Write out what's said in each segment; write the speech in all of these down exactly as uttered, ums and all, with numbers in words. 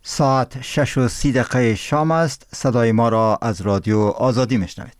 ساعت شش و سی دقیقه شام است. صدای ما را از رادیو آزادی میشنوید.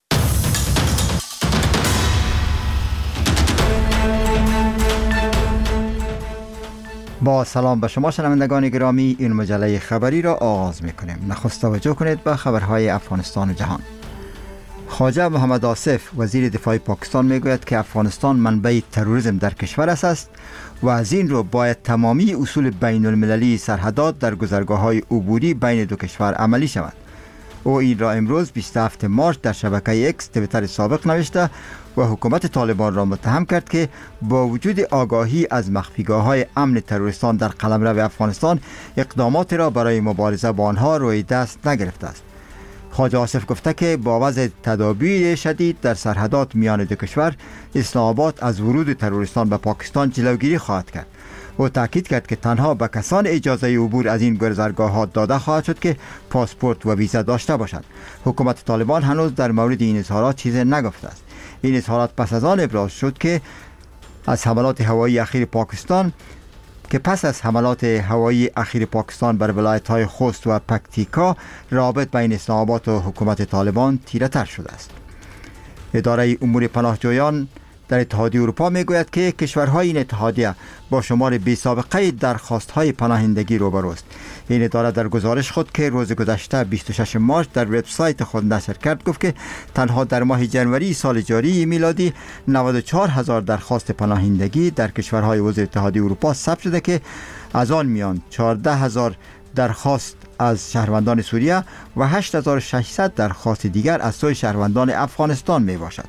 با سلام به شما شنوندگان گرامی، این مجله خبری را آغاز میکنیم. نخست توجه کنید به خبرهای افغانستان و جهان. خواجه محمد آصف وزیر دفاع پاکستان میگوید که افغانستان منبع تروریسم در کشور است و از این رو باید تمامی اصول بین المللی سرحدات در گذرگاه‌های عبوری بین دو کشور عملی شود. او این را امروز بیست و هفتم مارس در شبکه اکس توییتر سابق نوشته و حکومت طالبان را متهم کرد که با وجود آگاهی از مخفیگاه‌های امن تروریستان در قلمرو افغانستان اقدامات را برای مبارزه با آنها روی دست نگرفته است. خواجه آصف گفته که با وضع تدابیر شدید در سرحدات میان دو کشور، اسلام آباد از ورود تروریستان به پاکستان جلوگیری خواهد کرد. او تاکید کرد که تنها به کسان اجازه عبور از این گذرگاه‌ها داده خواهد شد که پاسپورت و ویزا داشته باشند. حکومت طالبان هنوز در مورد این اظهارات چیزی نگفته است. این اظهارات پس از آن ابراز شد که از حملات هوایی اخیر پاکستان که پس از حملات هوایی اخیر پاکستان بر ولایت‌های خوست و پکتیکا، رابط بین اسلام آباد و حکومت طالبان تیره‌تر شده است. اداره امور پناهجویان در اتحادیه اروپا میگوید که کشورهای این اتحادیه با شمار بی‌سابقه درخواست‌های پناهندگی روبروست. این اداره در گزارش خود که روز گذشته بیست و شش مارس در وبسایت خود نشر کرد گفت که تنها در ماه جنوری سال جاری میلادی نود و چهار هزار درخواست پناهندگی در کشورهای عضو اتحادیه اروپا ثبت شده که از آن میان چهارده هزار درخواست از شهروندان سوریه و هشت هزار و ششصد درخواست دیگر از سوی شهروندان افغانستان می باشد.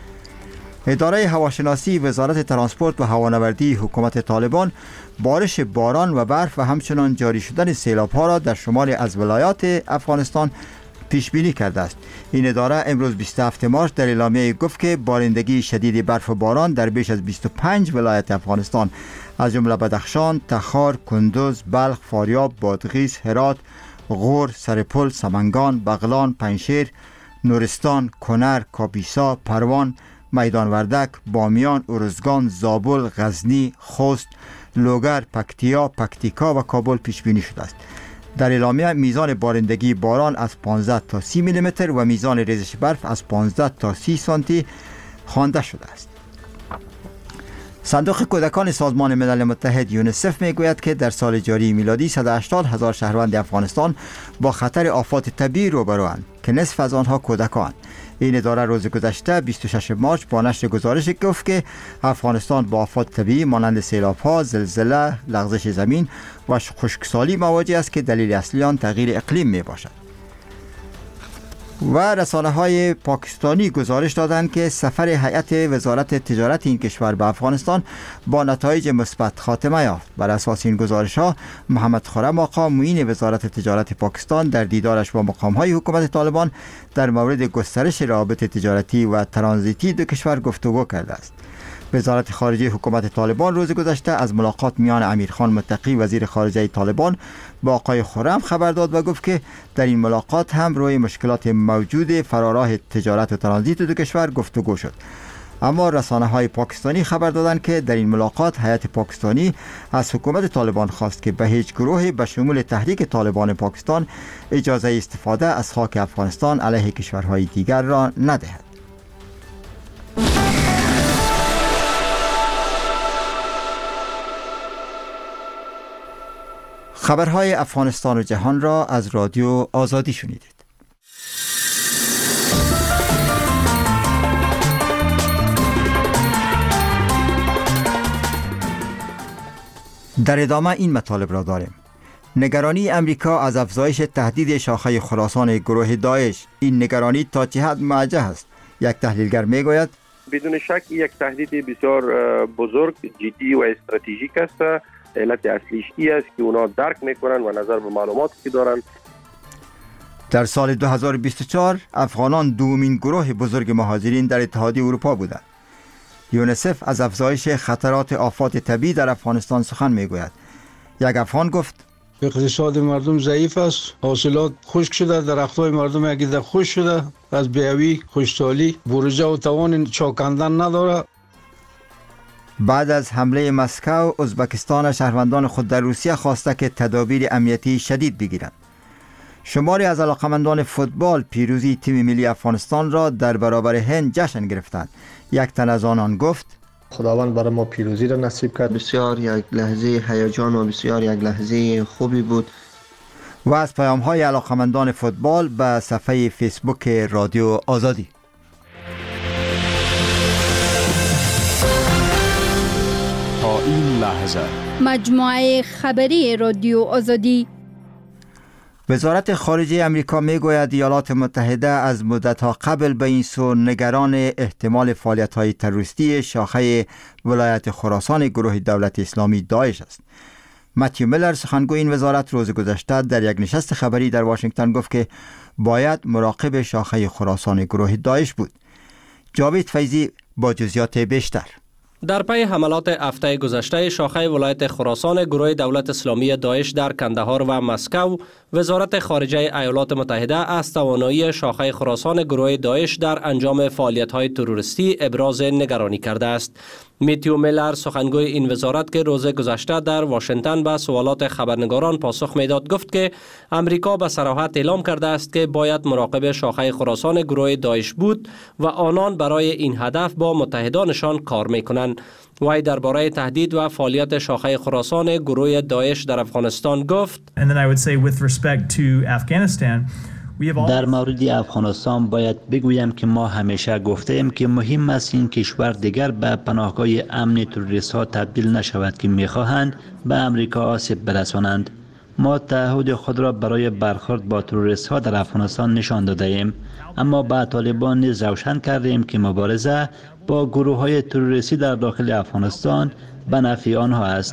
اداره هواشناسی وزارت ترانسپورت و هوانوردی حکومت طالبان بارش باران و برف و همچنان جاری شدن سیلاب‌ها را در شمال از ولایات افغانستان پیش بینی کرده است. این اداره امروز بیست و هفتم مارس در اعلامیه گفت که بارندگی شدید برف و باران در بیش از بیست و پنج ولایت افغانستان از جمله بدخشان، تخار، کندوز، بلخ، فاریاب، بادغیس، هرات، غور، سرپل، سمنگان، بغلان، پنجشیر، نورستان، کنر، کاپیسا، پروان، میدان وردک، بامیان، ارزگان، زابل، غزنی، خوست، لوگر، پکتیا، پکتیکا و کابل پیش بینی شده است. در اعلامیه میزان بارندگی باران از پانزده تا سی میلیمتر و میزان ریزش برف از پانزده تا سی سانتی خوانده شده است. صندوق کودکان سازمان ملل متحد یونیسف میگوید که در سال جاری میلادی صد و هشتاد هزار شهروند افغانستان با خطر آفات طبیعی روبروند که نصف از آنها کودکان. این اداره روز گذشته بیست و شش مارس با نشر گزارش گفت که افغانستان با آفات طبیعی مانند سیلاب‌ها، زلزله، لغزش زمین و خشکسالی مواجه است که دلیل اصلی آن تغییر اقلیم می باشد. و رسانه‌های پاکستانی گزارش دادند که سفر هیئت وزارت تجارت این کشور به افغانستان با نتایج مثبت خاتمه یافت. بر اساس این گزارش‌ها، محمد خرم آقا معین وزارت تجارت پاکستان در دیدارش با مقام‌های حکومت طالبان در مورد گسترش روابط تجارتی و ترانزیتی دو کشور گفتگو کرده است. وزارت خارجه حکومت طالبان روز گذشته از ملاقات میان امیرخان متقی وزیر خارجه طالبان با آقای خرم خبر داد و گفت که در این ملاقات هم روی مشکلات موجود فراراه تجارت و ترانزیت دو کشور گفتگو شد. اما رسانه‌های پاکستانی خبر دادند که در این ملاقات هیئت پاکستانی از حکومت طالبان خواست که به هیچ گروهی به شمول تحریک طالبان پاکستان اجازه استفاده از خاک افغانستان علیه کشورهای دیگر را ندهد. خبرهای افغانستان و جهان را از رادیو آزادی شنیدید. در ادامه این مطالب را داریم. نگرانی امریکا از افزایش تهدید شاخه خراسان گروه داعش. این نگرانی تا چه حد موجه است؟ یک تحلیلگر میگوید بدون شک یک تهدید بسیار بزرگ، جدی و استراتژیک است. علت اصلیش ای است که اونا درک میکنن و نظر به معلوماتی که دارن. در سال دو هزار و بیست و چهار افغانان دومین گروه بزرگ مهاجرین در اتحادیه اروپا بودند. یونیسف از افزایش خطرات آفات طبیعی در افغانستان سخن میگوید. یک افغان گفت اقتصاد مردم ضعیف است، حاصلات خشک شده، درختای مردم یکیده خشک شده، از بیاوی، خشکسالی، بروجه و توان چاکندن نداره. بعد از حمله مسکو، ازبکستان شهروندان خود در روسیه خواسته که تدابیر امنیتی شدید بگیرند. شماری از علاقمندان فوتبال پیروزی تیم ملی افغانستان را در برابر هند جشن گرفتند. یک تن از آنان گفت: خداوند برای ما پیروزی را نصیب کرد. بسیار یک لحظه هیجان و بسیار یک لحظه خوبی بود. و از پیام‌های علاقمندان فوتبال به صفحه فیسبوک رادیو آزادی. تا این لحظه مجموعه خبری رادیو آزادی. وزارت خارجه امریکا میگوید ایالات متحده از مدت‌ها قبل به این سو نگران احتمال فعالیت‌های تروریستی شاخه ولایت خراسان گروه دولت اسلامی داعش است. متیو میلر سخنگوی این وزارت روز گذشته در یک نشست خبری در واشنگتن گفت که باید مراقب شاخه خراسان گروه داعش بود. جاوید فیضی با جزئیات بیشتر. در پی حملات هفته گذشته شاخه ولایت خراسان گروه دولت اسلامی داعش در کندهار و مسکو، وزارت خارجه ایالات متحده از توانایی شاخه خراسان گروه داعش در انجام فعالیت‌های تروریستی ابراز نگرانی کرده است. متیو میلر سخنگوی این وزارت که روز گذشته در واشنگتن به سوالات خبرنگاران پاسخ میداد گفت که امریکا به صراحت اعلام کرده است که باید مراقب شاخه خراسان گروه داعش بود و آنان برای این هدف با متحدانشان کار میکنند. وی درباره تهدید و فعالیت شاخه خراسان گروه داعش در افغانستان گفت: در مورد افغانستان باید بگویم که ما همیشه گفته ایم که مهم است این کشور دیگر به پناهگاه امن تروریست ها تبدیل نشود که میخواهند به امریکا آسیب برسانند. ما تعهد خود را برای برخورد با تروریست ها در افغانستان نشان داده ایم، اما با طالبان نیز روشن کرده ایم که مبارزه با گروه های تروریستی در داخل افغانستان به نفع آنها است.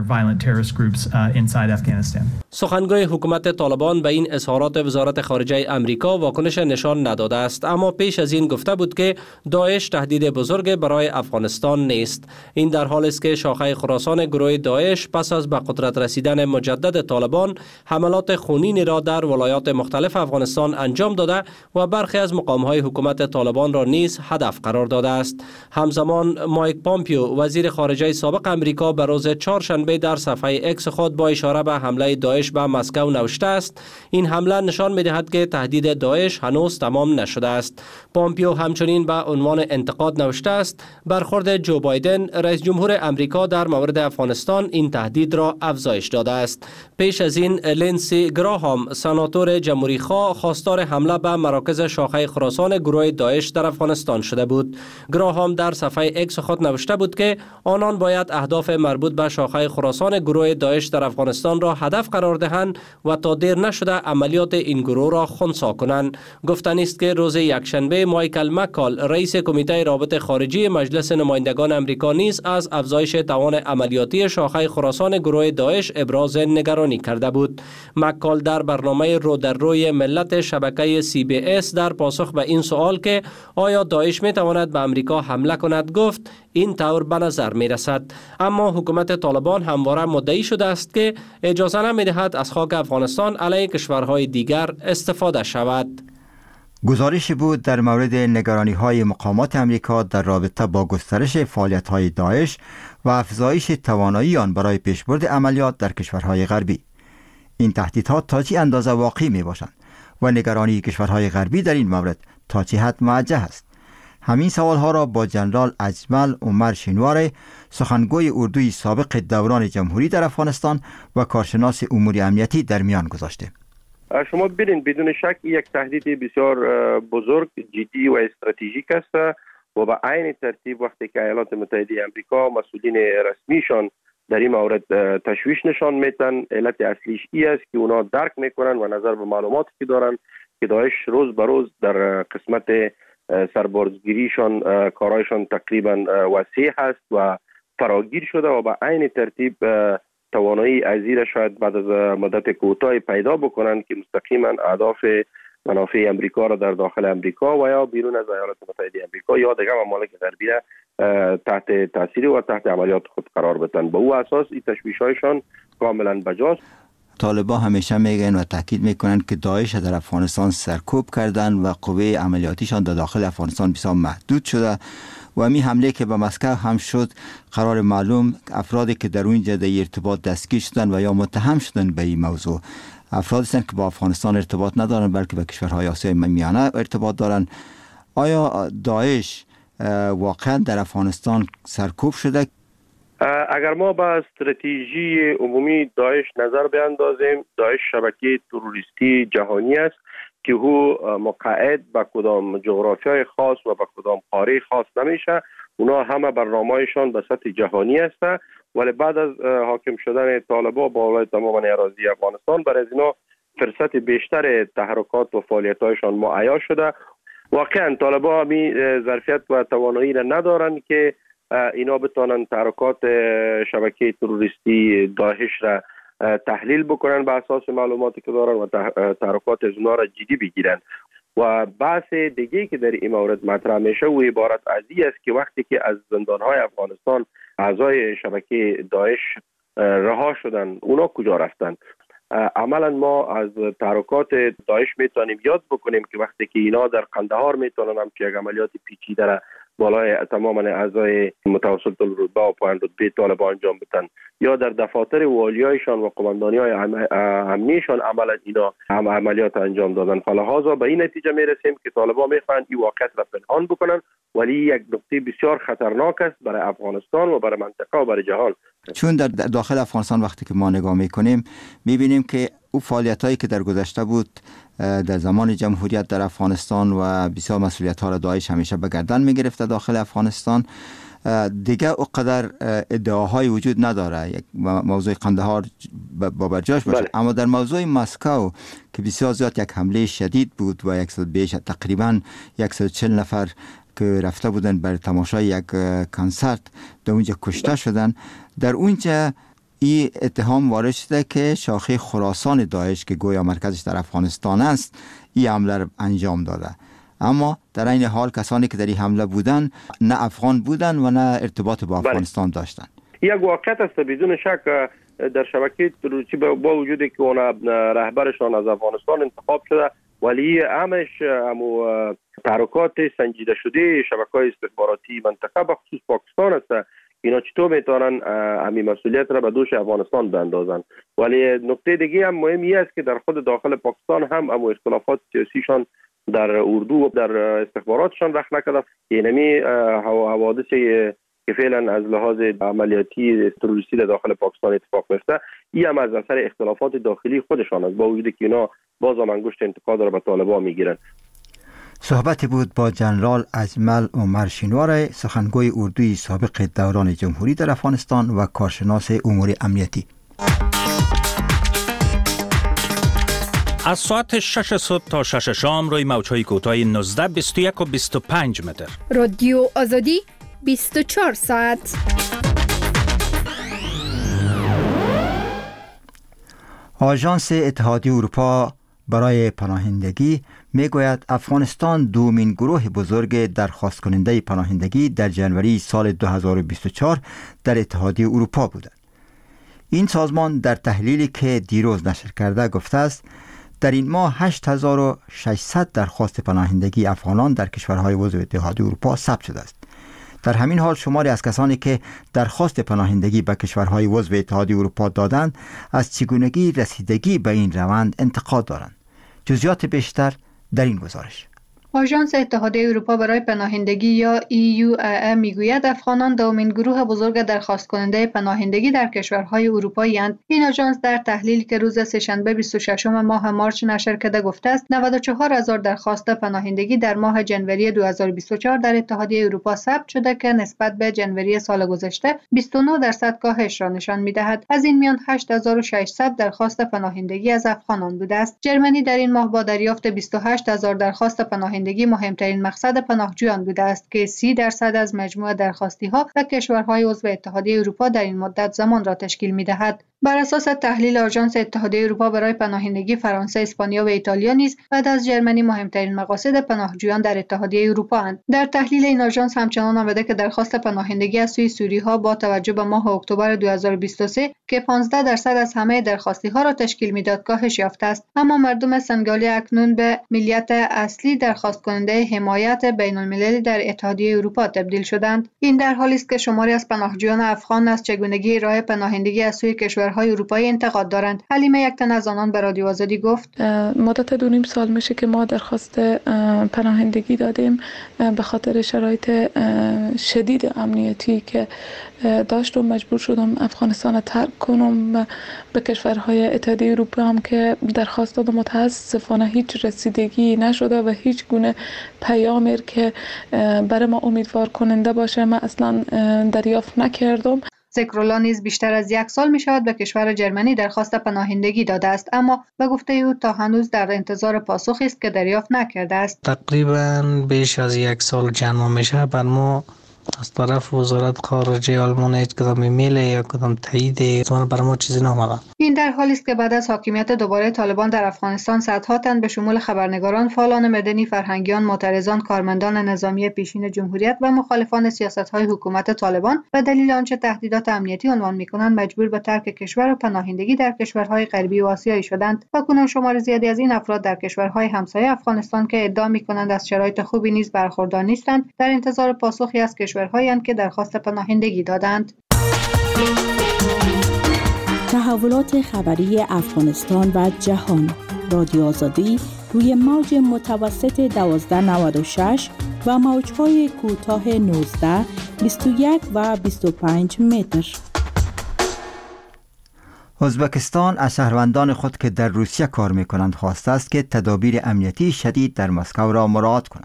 سخنگوی حکومت طالبان به این اظهارات وزارت خارجه امریکا واکنش نشان نداده است، اما پیش از این گفته بود که داعش تهدید بزرگ برای افغانستان نیست. این در حالی است که شاخه خراسان گروه داعش پس از به قدرت رسیدن مجدد طالبان حملات خونینی را در ولایات مختلف افغانستان انجام داده و برخی از مقام‌های حکومت طالبان را نیز هدف قرار داده است. همزمان مایک پامپیو وزیر خارجه سابق امریکا به روز چهارشنبه در صفحه اکس خود با اشاره به حمله داعش به مسکو نوشته است: این حمله نشان می‌دهد که تهدید داعش هنوز تمام نشده است. پامپیو همچنین به عنوان انتقاد نوشته است: برخورد جو بایدن رئیس جمهور امریکا در مورد افغانستان این تهدید را افزایش داده است. پیش از این لینسی گراهام سناتور جمهوری خواه خواستار حمله به مراکز شاخه خراسان گروه داعش در افغانستان شده بود. گراهام در صفحه اکس خود نوشته بود که آنان باید اهداف مربوط به شاخه خراسان گروه داعش در افغانستان را هدف قرار دهند و تا دیر نشده عملیات این گروه را خنثی کنند. گفتنی است که روز یکشنبه مایکل مکال رئیس کمیته رابطه خارجی مجلس نمایندگان امریکا نیز از افزایش توان عملیاتی شاخه خراسان گروه داعش ابراز نگرانی کرده بود. مکال در برنامه رو در روی ملت شبکه سی بی اس در پاسخ به این سوال که آیا داعش می تواند به امریکا حمله کند گفت: این طور به نظر می رسد. اما حکومت طالبان همواره مدعی شده است که اجازه نمی دهد از خاک افغانستان علیه کشورهای دیگر استفاده شود. گزارشی بود در مورد نگرانی‌های مقامات امریکا در رابطه با گسترش فعالیت‌های داعش و افزایش توانایی آن برای پیشبرد عملیات در کشورهای غربی. این تهدیدها تا چه اندازه واقعی میباشند و نگرانی کشورهای غربی در این مورد تا چه حد موجه است؟ همین سوالها را با جنرال اجمل عمر شینوار، سخنگوی اردوی سابق دوران جمهوری در افغانستان و کارشناس امور امنیتی در میان گذاشته. شما ببینید بدون شک یک تهدید بسیار بزرگ، جدی و استراتژیک است و به عین ترتیب وقتی که ایالات متحده آمریکا مسئولین رسمیشان در این مورد تشویش نشان میدن، علت اصلیش ای است که اونا درک میکنن و نظر به معلوماتی که دارن که داعش روز به روز در قسمت سربازگیریشان کارایشان تقریبا وسیع هست و فراگیر شده و به عین ترتیب توانایی ازیر شاید بعد از مدت کوتاهی پیدا بکنن که مستقیما اهداف منافع امریکا را در داخل امریکا و یا بیرون از ایالات متحده امریکا یا دیگر ممالک غربی را تحت تاثیر و تحت عملیات خود قرار بدن. به او اساس این تشویش‌هایشان کاملا بجاست. طالبان همیشه میگن و تاکید میکنن که داعش در افغانستان سرکوب کردن و قوه عملیاتیشان در داخل افغانستان بسیار محدود شده و همین حمله که به مسکو هم شد قرار معلوم افرادی که در اونجا در ارتباط دستگیر شدن و یا متهم شدن به این موضوع افرادی هستند که با افغانستان ارتباط ندارن بلکه به کشورهای آسیای میانه ارتباط دارن. آیا داعش واقعا در افغانستان سرکوب شده؟ اگر ما به استراتژی عمومی داعش نظر بیاندازیم، داعش شبکه تروریستی جهانی است که او مقعد به کدام جغرافیای خاص و به کدام قاره خاص نمیشه. اونا همه برنامه‌شان به سطح جهانی است، ولی بعد از حاکم شدن طالبان بالای تمام اراضی افغانستان برای اینا فرصت بیشتر تحرکات و فعالیت‌هایشان معیا شده. واقعا طالبان می ظرفیت و توانایی را ندارند که اینا بتونن تحرکات شبکه تروریستی داعش را تحلیل بکنن به اساس معلوماتی که دارن و تحرکات از اونا را جدی بگیرن. و بحث دیگه که در این مورد مطرح میشه و عبارت از این است که وقتی که از زندانهای افغانستان اعضای شبکه داعش رها شدن، اونا کجا رفتن؟ عملا ما از تحرکات داعش میتونیم یاد بکنیم که وقتی که اینا در قندهار میتونن همچه یک عملیات پیچیده را بالای تمام اعضای متوسط الرتبه و پایین رتبه طالبان انجام بدن یا در دفاتر والیایشان و قماندانی‌های امنیشان عملا اینا هم عملیات انجام دادن. فلهذا به این نتیجه میرسیم که طالبان میخواهند این واقعیت را پنهان بکنن، ولی یک نقطه بسیار خطرناک است برای افغانستان و برای منطقه و برای جهان. چون در داخل افغانستان وقتی که ما نگاه میکنیم میبینیم که او فعالیتایی که در گذشته بود در زمان جمهوریت در افغانستان و بسیار مسئولیت‌ها را داعش همیشه به گردن می‌گرفت داخل افغانستان، دیگه اونقدر ادعاهای وجود نداره یک موضوع قندهار با برجاش باشه. بله. اما در موضوع مسکو که بسیار زیاد یک حمله شدید بود و یک بیش تقریبا صد و چهل نفر که رفته بودن برای تماشای یک کنسرت در اونجا کشته شدن، در اونجا این اتهام وارد شده که شاخه خراسان داعش که گویا مرکزش در افغانستان است این حمله را انجام داده. اما در این حال کسانی که در این حمله بودن نه افغان بودن و نه ارتباط با افغانستان داشتن. یک واقعیت است بدون شک در شبکه تروریستی با وجودی که اون رهبرشان از افغانستان انتخاب شده، ولی همش همو تحرکات سنجیده شده شبکه‌های استخباراتی منطقه به خصوص پاکستان است. اینا چطور میتونن همین مسئولیت را به دوش افغانستان بندازن؟ ولی نکته دیگه هم مهمی است که در خود داخل پاکستان هم هم اختلافات سیاسیشان در اردو و در استخباراتشان رخ نکرده. اینمی حوادث که فعلا از لحاظ عملیاتی تروریستی در داخل پاکستان اتفاق میفته، این هم از اثر اختلافات داخلی خودشان است، با وجودی که اینا باز هم انگشت انتقاد را به طالبان میگیرن. صحبتی بود با جنرال اجمل عمر شینوار، سخنگوی اردوی سابق دوران جمهوری در افغانستان و کارشناس امور امنیتی. از ساعت شش صبح تا شش شام روی موج‌های کوتاه نوزده، بیست و یک و بیست و پنج متر. رادیو آزادی بیست و چهار ساعت. آژانس اتحادیه اروپا برای پناهندگی میگوید افغانستان دومین گروه بزرگ درخواست کننده پناهندگی در جنوری سال دو هزار و بیست و چهار در اتحادیه اروپا بودند. این سازمان در تحلیلی که دیروز نشر کرده گفته است در این ماه هشت هزار و ششصد درخواست پناهندگی افغانان در کشورهای عضو اتحادیه اروپا ثبت شده است. در همین حال شماری از کسانی که درخواست پناهندگی به کشورهای عضو اتحادیه اروپا دادند از چگونگی رسیدگی به این روند انتقاد دارند. جزئیات بیشتر در این گزارش. آژانس اتحادیه اروپا برای پناهندگی یا ای یو ای ای میگوید افغانان دومین گروه بزرگ درخواست کننده پناهندگی در کشورهای اروپایی اند. این آژانس در تحلیلی که روز سه‌شنبه بیست و ششم ماه مارس نشر کرده گفته است نود و چهار هزار درخواست پناهندگی در ماه جنوری دو هزار و بیست و چهار در اتحادیه اروپا ثبت شده که نسبت به جنوری سال گذشته بیست و نه درصد کاهش را نشان می‌دهد. از این میان هشت هزار و ششصد درخواست پناهندگی از افغانان بوده است. جرمنی در این ماه با دریافت بیست و هشت هزار درخواست پناهندگی مهمترین مقصد پناهجویان بوده است که سی درصد از مجموع درخواستی‌ها و کشورهای عضو اتحادیه اروپا در این مدت زمان را تشکیل می‌دهد. بر اساس تحلیل آژانس اتحادیه اروپا برای پناهندگی، فرانسه، اسپانیا و ایتالیا نیز بعد از ژرمنی مهمترین مقاصد پناهجویان در اتحادیه اروپا اند. در تحلیل این آژانس همچنان آمده که درخواست پناهندگی از سوی سوری‌ها با توجه به ماه اکتبر دو هزار و بیست و سه که پانزده درصد از همه درخواستی‌ها را تشکیل می‌داد کاهش یافته است، اما مردم سنگالی اکنون به ملیت اصلی درخواست کننده حمایت بین‌المللی در اتحادیه اروپا تبدیل شدند. این در حالی است که شماری از پناهجویان افغان از چگونگی راه پناهندگی از سوی کشورهای اروپایی انتقاد دارند. حلیمه یک تن از آنان به رادیو آزادی گفت: مدت دو نیم سال میشه که ما درخواست پناهندگی دادیم به خاطر شرایط شدید امنیتی که داشت و مجبور شدم افغانستان ترک کنم. به کشورهای اتحادیه اروپا هم که درخواست دادم متاسفانه هیچ رسیدگی نشده و هیچ گونه پیامی که برای ما امیدوار کننده باشه ما اصلا دریافت نکردم. ذکرالله نیز بیشتر از یک سال می شود به کشور ژرمنی درخواست پناهندگی داده است، اما به گفته او تا هنوز در انتظار پاسخی است که دریافت نکرده است. تقریبا بیش از یک سال جمع میشه. بر ما از طرف وزارت خارجه آلمان هیچ کدام ایمیل یا کدام تایید برای ما چیزی نامده. این در حالی است که بعد از حاکمیت دوباره طالبان در افغانستان صدها تن به شمول خبرنگاران، فعالان مدنی، فرهنگیان، معترضان، کارمندان نظامی پیشین جمهوریت و مخالفان سیاست‌های حکومت طالبان به دلیل آنچه تهدیدات امنیتی عنوان می‌کنند مجبور به ترک کشور و پناهندگی در کشورهای غربی و آسیایی شدند و کنون شمار زیادی از این افراد در کشورهای همسایه افغانستان که ادعا می‌کنند از شرایط خوبی نیز برخوردار نیستند، در انتظار پاسخی از کشورهایی اند که درخواست پناهندگی دادند. تحولات خبری افغانستان و جهان. رادیو آزادی روی موج متوسط دوازده نود و شش و موج‌های کوتاه نوزده، بیست و یک و بیست و پنج متر. ازبکستان از شهروندان خود که در روسیه کار می‌کنند خواسته است که تدابیر امنیتی شدید در مسکو را مراعات کنند.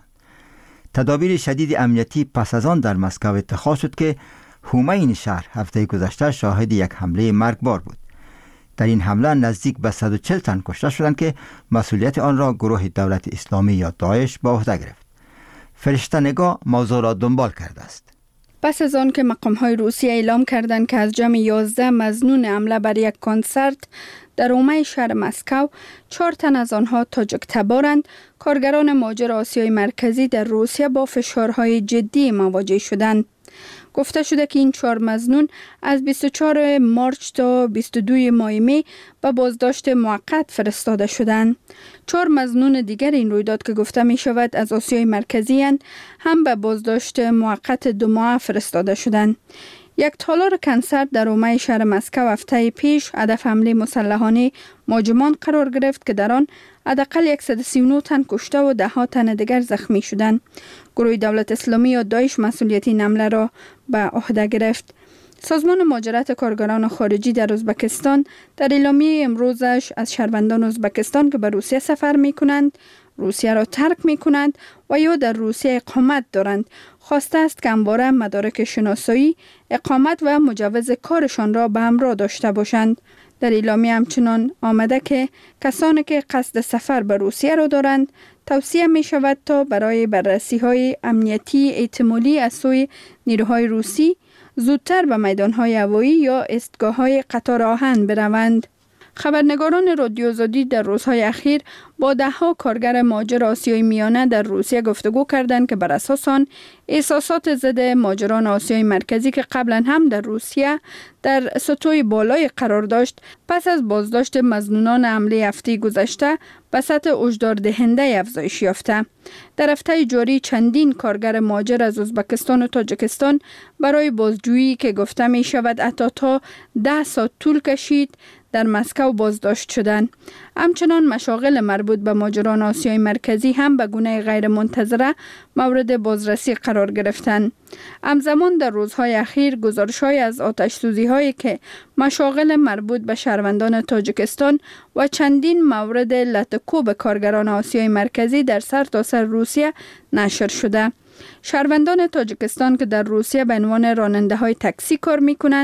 تدابیر شدید امنیتی پس از آن در مسکو اتخاذ شد که حومه این شهر هفته گذشته شاهد یک حمله مرگبار بود. در این حمله نزدیک به صد و چهل تن کشته شدند که مسئولیت آن را گروه دولت اسلامی یا داعش به عهده گرفت. فرشته نگاه موضوع را دنبال کرده است. پس از آن که مقام‌های روسیه اعلام کردند که از جمع یازده مظنون حمله بر یک کنسرت در حومه شهر مسکو، چهار تن از آنها تاجیک تبارند، کارگران مهاجر آسیای مرکزی در روسیه با فشارهای جدی مواجه شدند. گفته شده که این چهار مظنون از بیست و چهارم مارس تا بیست و دوم ماه می به بازداشت موقت فرستاده شدند. چهار مظنون دیگر این رویداد که گفته می شود از آسیای مرکزی اند هم به بازداشت موقت دو ماه فرستاده شدند. یک تالار کنسرت در حومه شهر مسکو هفته پیش هدف حمله مسلحانه مهاجمان قرار گرفت که در آن حداقل صد و سی و نه تن کشته و ده ها تن دیگر زخمی شدند. گروه دولت اسلامی یا داعش مسئولیت این حمله را به عهده گرفت. سازمان مهاجرت کارگران خارجی در ازبکستان در اعلامیه امروزش از شهروندان ازبکستان که به روسیه سفر می کنند، روسیه را ترک می کنند و یا در روسیه اقامت دارند خواسته است که همواره مدارک شناسایی، اقامت و مجوز کارشان را به همراه داشته باشند. در اعلامیه همچنان آمده که کسانی که قصد سفر به روسیه را دارند توصیه می شود تا برای بررسی های امنیتی احتمالی از سوی نیروهای روسی زودتر به میدانهای هوایی یا ایستگاه های قطار آهن بروند. خبرنگاران رادیو آزادی در روزهای اخیر با ده ها کارگر مهاجر آسیای میانه در روسیه گفتگو کردند که بر اساس آن احساسات ضد مهاجران آسیای مرکزی که قبلا هم در روسیه در سطوح بالای قرار داشت، پس از بازداشت مظنونان حمله هفته گذشته به سطح هشدار دهنده افزایش یافته. در هفته جاری چندین کارگر مهاجر از ازبکستان و تاجیکستان برای بازجویی که گفته می شود حتی تا ده ساعت طول کشید در مسکو بازداشت شدند. همچنان مشاغل مربوط به مهاجران آسیای مرکزی هم به گونه غیر منتظره مورد بازرسی قرار گرفتند. همزمان در روزهای اخیر گزارش‌های از آتش‌سوزی‌هایی که مشاغل مربوط به شهروندان تاجیکستان و چندین مورد لط‌وکوب کارگران آسیای مرکزی در سرتاسر روسیه نشر شده. شهروندان تاجیکستان که در روسیه به عنوان راننده های تاکسی کار می کنند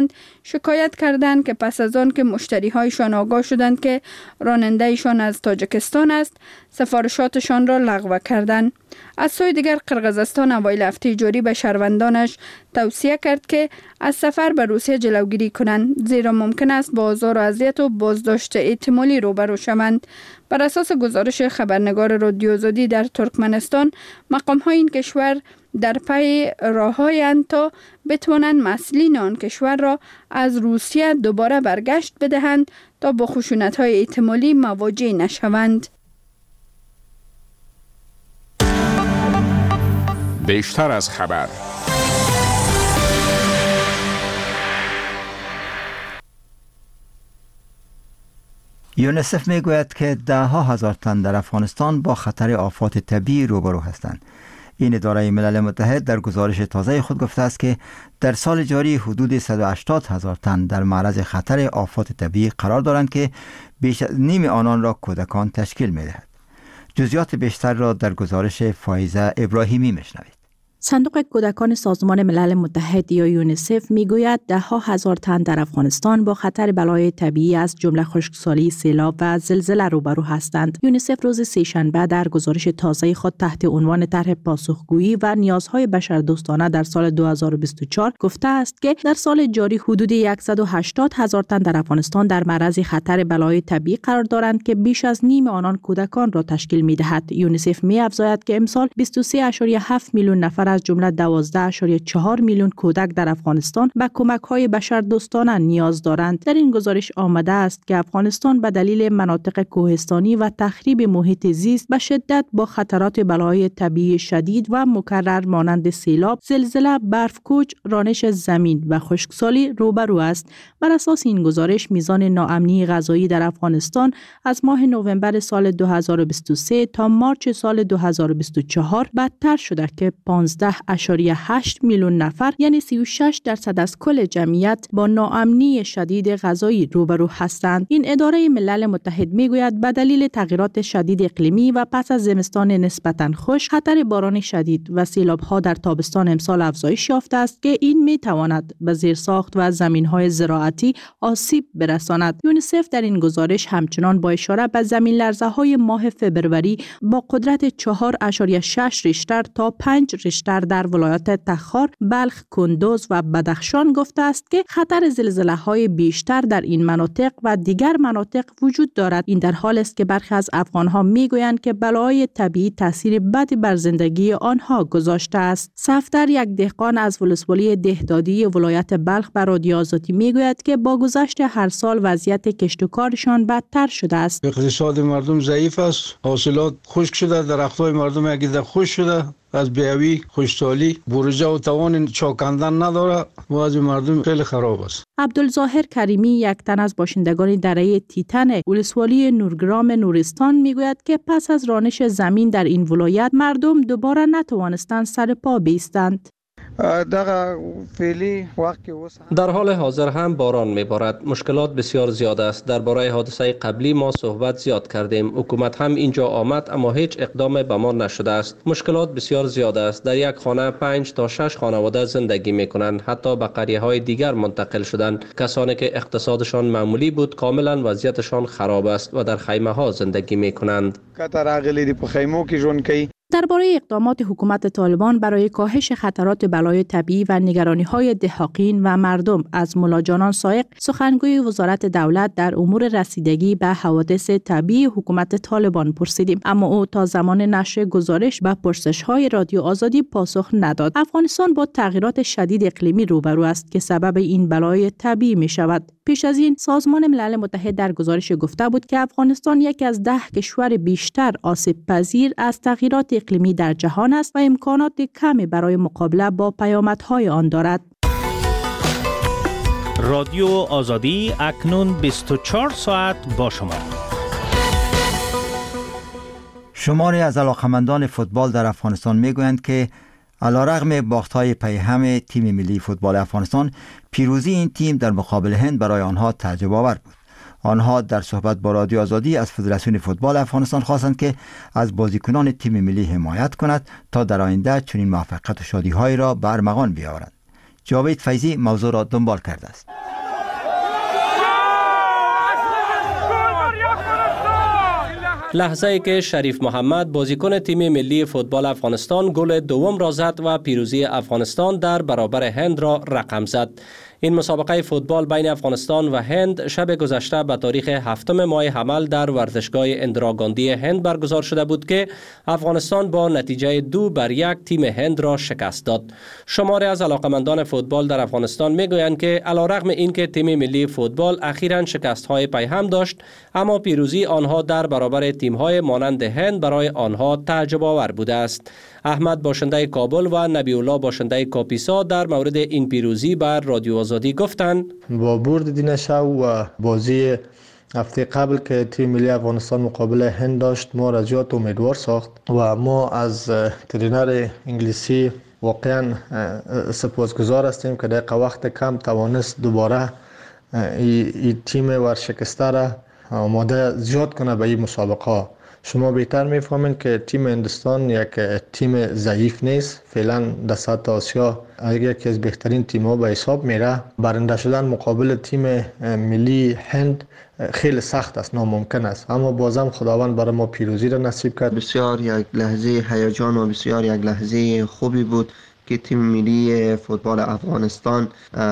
شکایت کردند که پس از آن که مشتری‌هایشان آگاه شدند که راننده‌ایشان از تاجیکستان است، سفارشاتشان را لغو کردند. از سوی دیگر قرقیزستان اوایل هفته جاری به شهروندانش توصیه کرد که از سفر به روسیه جلوگیری کنند، زیرا ممکن است با آزار و اذیت و بازداشت احتمالی روبرو شوند. بر اساس گزارش خبرنگار رادیو آزادی در ترکمنستان، مقام‌های این کشور در پی راه‌هایند تا بتوانند مسئولین آن کشور را از روسیه دوباره برگشت بدهند تا با خشونت‌های احتمالی مواجه نشوند. بیشتر از خبر. یونیسف می گوید که ده ها هزار تن در افغانستان با خطر آفات طبیعی روبرو هستند. این اداره ملل متحد در گزارش تازه خود گفته است که در سال جاری حدود صد و هشتاد هزار تن در معرض خطر آفات طبیعی قرار دارند که بیش از نیم آنان را کودکان تشکیل می دهد. جزئیات بیشتر را در گزارش فایزه ابراهیمی میشنوید. صندوق کودکان سازمان ملل متحد یا یونیسف میگوید ده ها هزار تن در افغانستان با خطر بلای طبیعی از جمله خشکسالی، سیلاب و زلزله روبرو هستند. یونیسف روز سه‌شنبه در گزارش تازه خود تحت عنوان طرح پاسخگویی و نیازهای بشردوستانه در سال دو هزار و بیست و چهار گفته است که در سال جاری حدود صد و هشتاد هزار تن در افغانستان در معرض خطر بلای طبیعی قرار دارند که بیش از نیم آنان کودکان را تشکیل می‌دهد. یونیسف می‌افزاید که امسال بیست و سه ممیز هفت میلیون نفر از جمله دوازده ممیز چهار میلیون کودک در افغانستان به کمک‌های بشردوستانه نیاز دارند. در این گزارش آمده است که افغانستان به دلیل مناطق کوهستانی و تخریب محیط زیست به شدت با خطرات بلای طبیعی شدید و مکرر مانند سیلاب، زلزله، برفکوچ، رانش زمین و خشکسالی روبرو است. بر اساس این گزارش میزان ناامنی غذایی در افغانستان از ماه نوامبر سال دو هزار و بیست و سه تا مارچ سال دو هزار و بیست و چهار بدتر شده که پانزده ممیز هشت میلیون نفر یعنی سی و شش درصد از کل جمعیت با ناامنی شدید غذایی روبرو هستند. این اداره ملل متحد میگوید به دلیل تغییرات شدید اقلیمی و پس از زمستان نسبتاً خشک، خطر باران شدید و سیلاب‌ها در تابستان امسال افزایش یافته است که این میتواند به زیرساخت و زمین‌های زراعتی آسیب برساند. یونیسف در این گزارش همچنان با اشاره به زمین لرزه‌های ماه فبروری با قدرت چهار ممیز شش ریشتر تا پنج ریشتر در ولایات تخار، بلخ، کندوز و بدخشان گفته است که خطر زلزله‌های بیشتر در این مناطق و دیگر مناطق وجود دارد. این در حالی است که برخی از افغان‌ها میگویند که بلای طبیعی تاثیر بدی بر زندگی آنها گذاشته است. صفدر، یک دهقان از ولسوالی دهدادی ولایت بلخ، بر رادیو آزادی میگوید که با گذشت هر سال وضعیت کشت و کارشان بدتر شده است. اقتصاد مردم ضعیف است، حاصلات خشک شده، درخت‌های مردم اگه خشک شده، از بیاوی، خوشحالی، بروجه و توان چاکاندن نداره و از مردم خیلی خراب است. عبدالظاهر کریمی، یک تن از باشندگان دره تیتن ولسوالی نورگرام نورستان میگوید که پس از رانش زمین در این ولایت مردم دوباره نتوانستند سر پا بایستند. در حال حاضر هم باران میبارد. مشکلات بسیار زیاد است. درباره حادثه قبلی ما صحبت زیاد کردیم. حکومت هم اینجا آمد اما هیچ اقدام به ما نشده است. مشکلات بسیار زیاد است. در یک خانه پنج تا شش خانواده زندگی میکنند. حتی به قریه های دیگر منتقل شدند. کسانی که اقتصادشان معمولی بود کاملا وضعیتشان خراب است و در خیمه ها زندگی میکنند. درباره اقدامات حکومت طالبان برای کاهش خطرات بلای طبیعی و نگرانی‌های دهقان و مردم از ملا جانان سایق، سخنگوی وزارت دولت در امور رسیدگی به حوادث طبیعی حکومت طالبان پرسیدیم، اما او تا زمان نشر گزارش به پرسش‌های رادیو آزادی پاسخ نداد. افغانستان با تغییرات شدید اقلیمی روبرو است که سبب این بلای طبیعی می‌شود. پیش از این سازمان ملل متحد در گزارش گفته بود که افغانستان یکی از ده کشور بیشتر آسیب پذیر از تغییرات اقلیمی در جهان است و امکانات کمی برای مقابله با پیامدهای آن دارد. رادیو آزادی اکنون بیست و چهار ساعت با شما. شماری از علاقمندان فوتبال در افغانستان میگویند که علیرغم باخت‌های پیهم تیم ملی فوتبال افغانستان، پیروزی این تیم در مقابل هند برای آنها تعجب آور بود. آنها در صحبت با رادیو آزادی از فدراسیون فوتبال افغانستان خواستند که از بازیکنان تیم ملی حمایت کند تا در آینده چنین موفقیت و شادی‌هایی را به ارمغان بیاورند. جاوید فیضی موضوع را دنبال کرده است. لحظه‌ای که شریف محمد بازیکن تیم ملی فوتبال افغانستان گل دوم را زد و پیروزی افغانستان در برابر هند را رقم زد. این مسابقه فوتبال بین افغانستان و هند شب گذشته به تاریخ هفتم ماه حمل در ورزشگاه اندرا گاندی هند برگزار شده بود که افغانستان با نتیجه دو بر یک تیم هند را شکست داد. شماری از علاقمندان فوتبال در افغانستان میگویند که علیرغم اینکه تیم ملی فوتبال اخیراً شکست‌های پیهم داشت، اما پیروزی آنها در برابر تیم‌های مانند هند برای آنها تعجب آور بوده است. احمد باشنده کابل و نبی الله باشنده کاپیسا در مورد این پیروزی بر رادیو آزادی گفتند: با برد دین شو و بازی هفته قبل که تیم ملی افغانستان مقابل هند داشت، ما را زیاد امیدوار ساخت و ما از ترینر انگلیسی واقعا سپاسگزار هستیم که در وقت کم توانست دوباره این تیم ورشکسته را آماده زیاد کنه به این مسابقه. شما بهتر میفهمید که تیم هندوستان یک تیم ضعیف نیست. فعلا در سطح آسیا یکی از بهترین تیم‌ها به حساب میره. برنده شدن مقابل تیم ملی هند خیلی سخت است، ناممکن است، اما بازم خداوند برای ما پیروزی را نصیب کرد. بسیار یک لحظه هیجان و بسیار یک لحظه خوبی بود که تیم ملی فوتبال افغانستان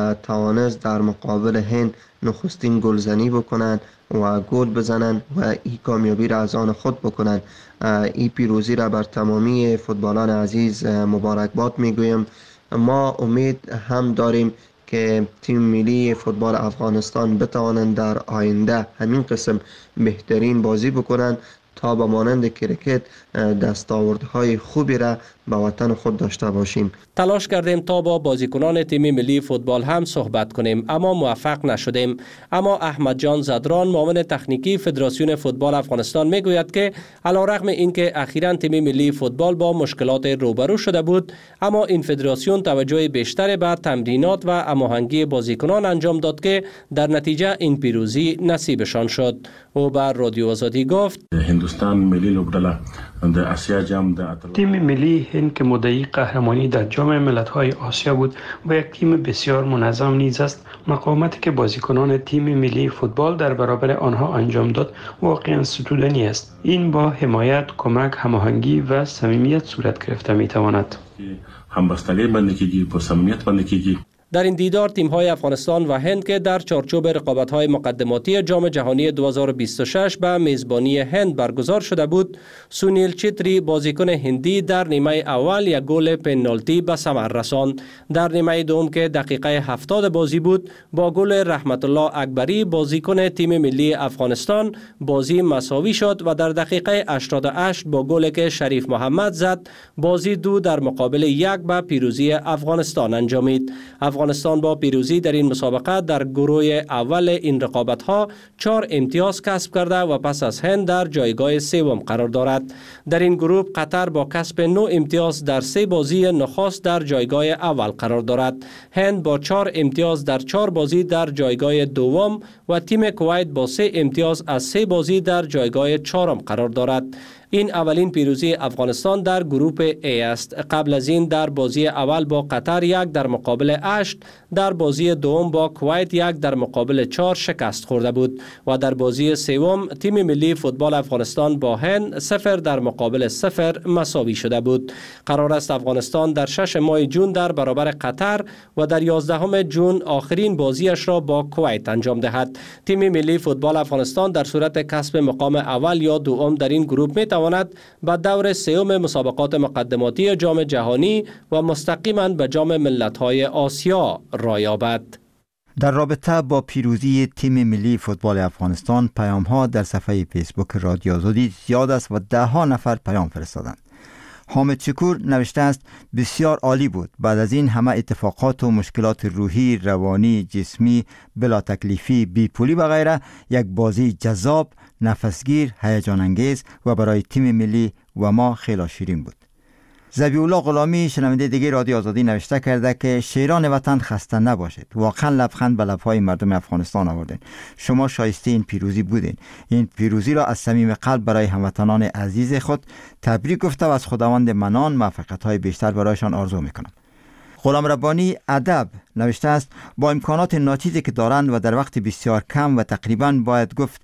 توانست در مقابل هند نخستین گلزنی بکنند و گل بزنند و این کامیابی را از آن خود بکنند. این پیروزی را بر تمامی فوتبالان عزیز مبارکباد میگویم. ما امید هم داریم که تیم ملی فوتبال افغانستان بتوانند در آینده همین قسم بهترین بازی بکنند تا به مانند کرکت دستاوردهای خوبی را به وطن خود داشته باشیم. تلاش کردیم تا با بازیکنان تیم ملی فوتبال هم صحبت کنیم اما موفق نشدیم. اما احمد جان زدران، معاون تکنیکی فدراسیون فوتبال افغانستان میگوید که علیرغم اینکه اخیراً تیم ملی فوتبال با مشکلات روبرو شده بود، اما این فدراسیون توجه بیشتر به تمرینات و هماهنگی بازیکنان انجام داد که در نتیجه این پیروزی نصیبشان شد. او بر رادیو آزادی گفت: هندوستان ملی لوبډله د اسیا جام د تیم ملی هند که مدعی قهرمانی در جام ملت‌های آسیا بود و یک تیم بسیار منظم نیز است. مقاومتی که بازیکنان تیم ملی فوتبال در برابر آنها انجام داد واقعا ستودنی است. این با حمایت، کمک، هماهنگی و صمیمیت صورت گرفته می‌تواند. همبستگی باندې کیږي، په صمیمیت باندې کیږي. در این دیدار تیم‌های افغانستان و هند که در چارچوب رقابت‌های مقدماتی جام جهانی دو هزار و بیست و شش به میزبانی هند برگزار شده بود، سونیل چتری بازیکن هندی در نیمه اول یک گل پنالتی به ثمر رساند. در نیمه دوم که دقیقه هفتاد بازی بود، با گل رحمت الله اکبری بازیکن تیم ملی افغانستان بازی مساوی شد و در دقیقه هشتاد و هشت با گلی که شریف محمد زد، بازی دو در مقابل یک به پیروزی افغانستان انجامید. افغانستان با پیروزی در این مسابقه در گروه اول این رقابت‌ها چهار امتیاز کسب کرده و پس از هند در جایگاه سوم قرار دارد. در این گروه قطر با کسب نه امتیاز در سه بازی نخست در جایگاه اول قرار دارد. هند با چهار امتیاز در چهار بازی در جایگاه دوم و تیم کویت با سه امتیاز از سه بازی در جایگاه چهارم قرار دارد. این اولین پیروزی افغانستان در گروه ای است. قبل از این در بازی اول با قطر یک در مقابل هشت، در بازی دوم با کویت یک در مقابل چهار شکست خورده بود و در بازی سوم تیم ملی فوتبال افغانستان با هند صفر در مقابل صفر مساوی شده بود. قرار است افغانستان در شش ماه جون در برابر قطر و در یازدهم جون آخرین بازیش را با کویت انجام دهد. تیم ملی فوتبال افغانستان در صورت کسب مقام اول یا دوم در این گروه می تواند به دور سوم مسابقات مقدماتی جام جهانی و مستقیما به جام ملت‌های آسیا راه یابد. در رابطه با پیروزی تیم ملی فوتبال افغانستان پیام‌ها در صفحه فیسبوک رادیو آزادی زیاد است و ده ها نفر پیام فرستادند. حامد شکور نوشته است: بسیار عالی بود. بعد از این همه اتفاقات و مشکلات روحی، روانی، جسمی، بلا تکلیفی، بی پولی و غیره، یک بازی جذاب، نفسگیر، هیجان انگیز و برای تیم ملی و ما خیلی شیرین بود. ذبیح الله غلامی شنونده دیگه رادیو آزادی نوشته کرده که شیران وطن خسته نباشید. واقعا لبخند به لبهای مردم افغانستان آوردین. شما شایسته این پیروزی بودین. این پیروزی را از صمیم قلب برای هموطنان عزیز خود تبریک گفته و از خداوند منان موفقیت‌های بیشتر برایشان آرزو میکنم. غلام ربانی ادب نوشته است: با امکانات ناچیزی که دارند و در وقت بسیار کم و تقریبا باید گفت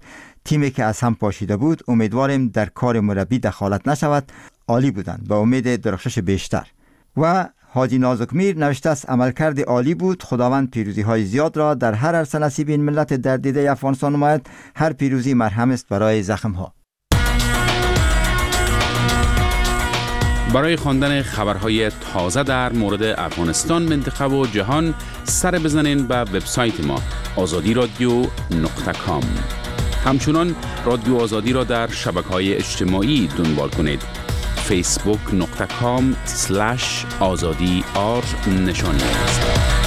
تیمی که از هم پاشیده بود امیدواریم در کار مربی دخالت نشود. عالی بودند با امید درخشش بیشتر. و حاجی نازک میر نوشته است عملکرد عالی بود. خداوند پیروزی های زیاد را در هر عرصه نصیب این ملت در دیده افغانستان نماید. هر پیروزی مرهم است برای زخم ها. برای خواندن خبرهای تازه در مورد افغانستان، منطقه و جهان سر بزنین به وبسایت ما آزادی رادیو نقطه کام. همچنان رادیو آزادی را در شبکه‌های اجتماعی دنبال کنید. فیسبوک نقطه کام سلش آزادی آر نشانی است.